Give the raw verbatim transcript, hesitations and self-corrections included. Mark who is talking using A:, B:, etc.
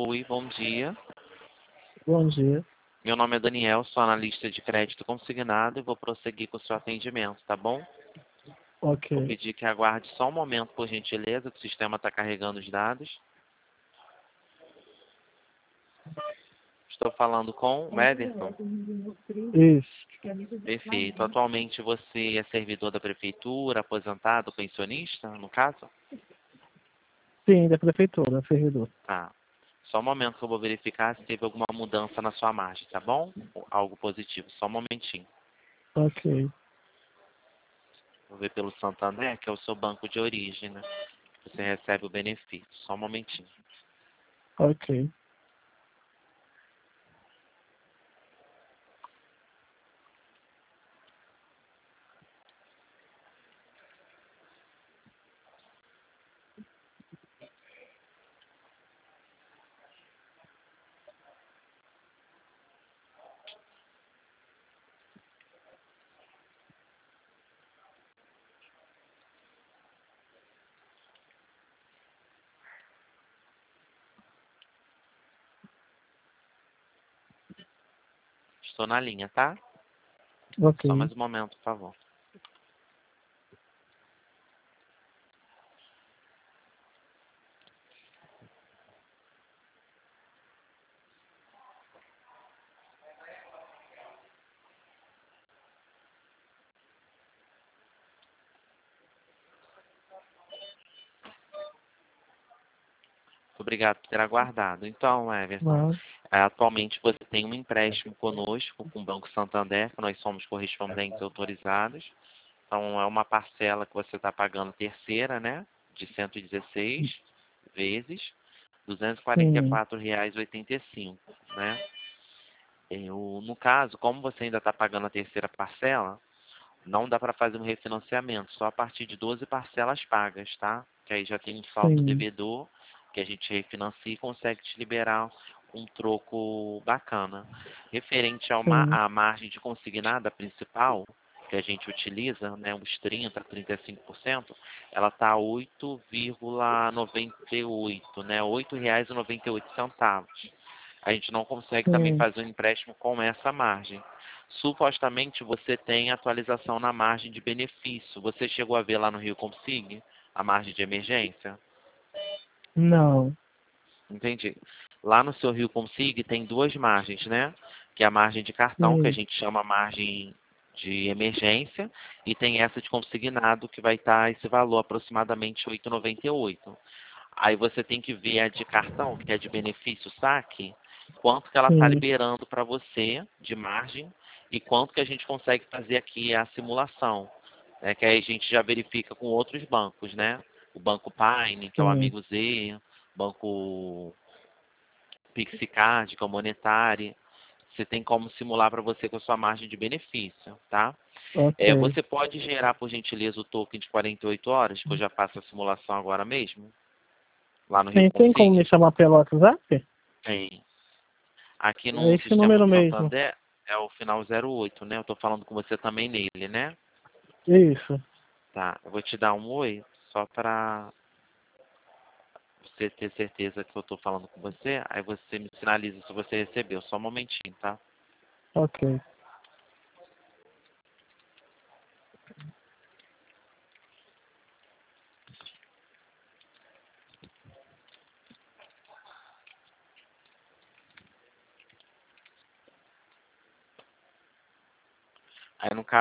A: Oi, bom dia.
B: Bom dia.
A: Meu nome é Daniel, sou analista de crédito consignado e vou prosseguir com o seu atendimento, tá bom? Vou
B: Ok.
A: pedir que aguarde só um momento, por gentileza, que o sistema está carregando os dados. Estou falando com o Everton.
B: Isso.
A: Perfeito. Atualmente você é servidor da prefeitura, aposentado, pensionista, no caso?
B: Sim, da prefeitura, servidor.
A: Tá. Só um momento que eu vou verificar se teve alguma mudança na sua margem, tá bom? Algo positivo. Só um momentinho.
B: Ok.
A: Vou ver pelo Santander, que é o seu banco de origem, né? Você recebe o benefício. Só um momentinho.
B: Ok.
A: Estou na linha, tá?
B: Ok.
A: Só mais um momento, por favor. Muito obrigado por ter aguardado. Então, Everton,
B: Não.
A: é, atualmente você tem um empréstimo conosco, com o Banco Santander, que nós somos correspondentes autorizados. Então, é uma parcela que você está pagando terceira, né? De cento e dezesseis vezes duzentos e quarenta e
B: Sim.
A: quatro reais e oitenta e cinco, né? Eu, no caso, como você ainda está pagando a terceira parcela, não dá para fazer um refinanciamento, só a partir de doze parcelas pagas, tá? Que aí já tem um saldo
B: Sim.
A: devedor, que a gente refinancia e consegue te liberar um troco bacana. Referente ao ma
B: Sim.
A: à margem de consignada principal, que a gente utiliza, né, uns trinta, trinta e cinco por cento, ela está oito vírgula noventa e oito, né? oito reais e noventa e oito centavos. A gente não consegue também
B: Sim.
A: fazer um empréstimo com essa margem. Supostamente você tem atualização na margem de benefício. Você chegou a ver lá no Rio Consig a margem de emergência?
B: Não.
A: Entendi. Lá no seu Rio Consig tem duas margens, né? Que é a margem de cartão, que a
B: Sim.
A: gente chama margem de emergência, e tem essa de consignado, que vai estar esse valor aproximadamente oito reais e noventa e oito centavos. Aí você tem que ver a de cartão, que é de benefício saque, quanto que ela está
B: Sim.
A: liberando para você de margem e quanto que a gente consegue fazer aqui a simulação. É que aí a gente já verifica com outros bancos, né? O Banco Pine, que é o
B: Sim.
A: Amigo Z, Banco Pixicard, que é o Monetary. Você tem como simular para você com a sua margem de benefício, tá? É,
B: Ok.
A: você pode gerar, por gentileza, o token de quarenta e oito horas, que eu já faço a simulação agora mesmo? Lá no Rio
B: Sim. Tem como me
A: Consig?
B: chamar pelo WhatsApp?
A: Tem. Aqui
B: É
A: no
B: esse
A: sistema
B: número
A: do
B: mesmo.
A: Santander é o final zero oito, né? Eu tô falando com você também nele, né?
B: Isso.
A: Tá. Eu vou te dar um oi, só para você ter certeza que eu tô falando com você. Aí você me sinaliza se você recebeu. Só um momentinho, tá?
B: Ok.
A: Aí no caso